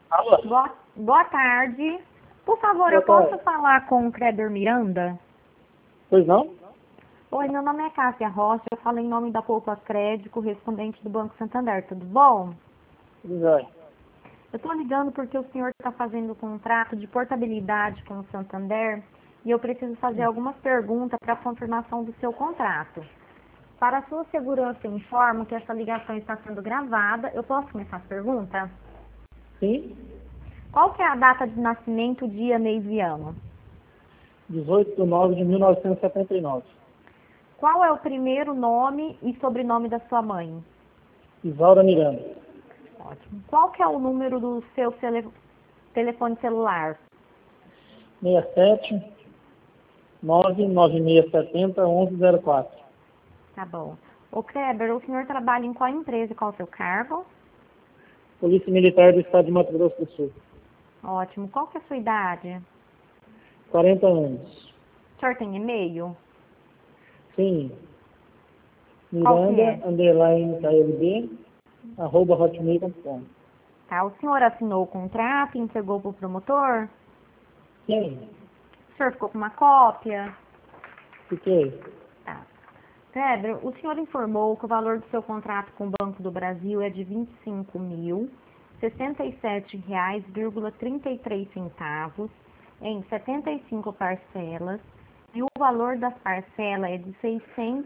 Alô? Boa tarde. Por favor, eu Boa posso tarde. falar com o Kleber Miranda? Pois não? Oi, meu nome é Cássia Rocha, eu falo em nome da Poupa Crédito, correspondente do Banco Santander, tudo bom? Tudo jóia. Eu estou ligando porque o senhor está fazendo um contrato de portabilidade com o Santander e eu preciso fazer algumas perguntas para a confirmação do seu contrato. Para a sua segurança, eu informo que essa ligação está sendo gravada. Eu posso começar a pergunta? Sim? Qual que é a data de nascimento, dia, mês e ano? 18/9/1979. Qual é o primeiro nome e sobrenome da sua mãe? Isaura Miranda. Ótimo. Qual que é o número do seu telefone celular? 67 99670 1104. Tá bom. Ô Kleber, o senhor trabalha em qual empresa e qual é o seu cargo? Polícia Militar do Estado de Mato Grosso do Sul. Ótimo. Qual que é a sua idade? 40 anos. O senhor tem e-mail? Sim. Qual que Miranda, é? _KLB, @hotmail.com. Tá. O senhor assinou o contrato e entregou para o promotor? Sim. O senhor ficou com uma cópia? Fiquei. Tá. Kleber, o senhor informou que o valor do seu contrato com o Banco do Brasil é de R$ 25.067,33 em 75 parcelas e o valor das parcelas é de R$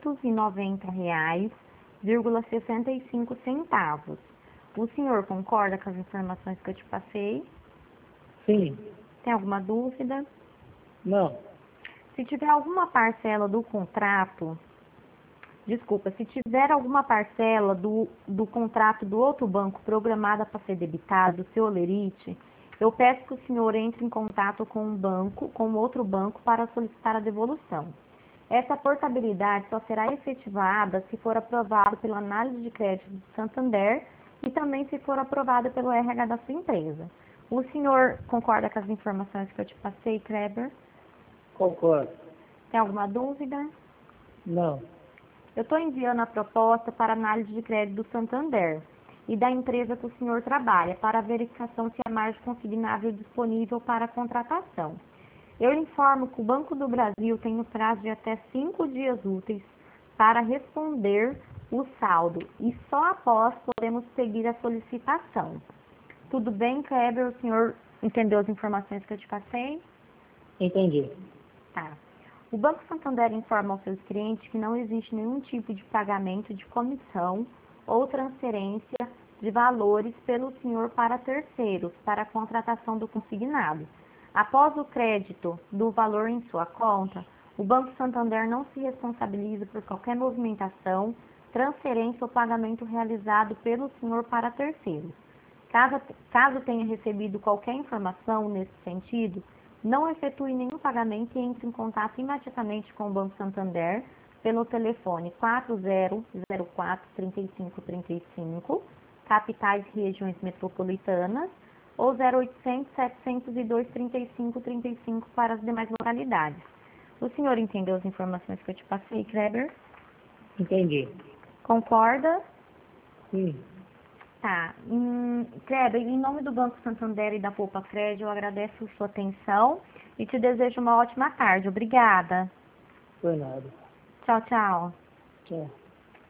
690,65. O senhor concorda com as informações que eu te passei? Sim. Tem alguma dúvida? Não. Se tiver alguma parcela do contrato, se tiver alguma parcela do contrato do outro banco programada para ser debitada, do seu Olerite, eu peço que o senhor entre em contato com um banco, com outro banco, para solicitar a devolução. Essa portabilidade só será efetivada se for aprovado pela análise de crédito do Santander e também se for aprovada pelo RH da sua empresa. O senhor concorda com as informações que eu te passei, Kleber? Concordo. Tem alguma dúvida? Não. Eu estou enviando a proposta para análise de crédito do Santander e da empresa que o senhor trabalha para a verificação se há margem consignável disponível para a contratação. Eu informo que o Banco do Brasil tem o prazo de até 5 dias úteis para responder o saldo e só após podemos seguir a solicitação. Tudo bem, Kleber? O senhor entendeu as informações que eu te passei? Entendi. Tá. O Banco Santander informa aos seus clientes que não existe nenhum tipo de pagamento de comissão ou transferência de valores pelo senhor para terceiros, para a contratação do consignado. Após o crédito do valor em sua conta, o Banco Santander não se responsabiliza por qualquer movimentação, transferência ou pagamento realizado pelo senhor para terceiros. Caso tenha recebido qualquer informação nesse sentido, não efetue nenhum pagamento e entre em contato imediatamente com o Banco Santander pelo telefone 4004-3535, capitais e regiões metropolitanas, ou 0800-702-3535 para as demais localidades. O senhor entendeu as informações que eu te passei, Kleber? Entendi. Concorda? Sim. Tá. Kleber, em nome do Banco Santander e da Poupa Crédito, eu agradeço a sua atenção e te desejo uma ótima tarde. Obrigada. Foi nada. Tchau, tchau. Tchau.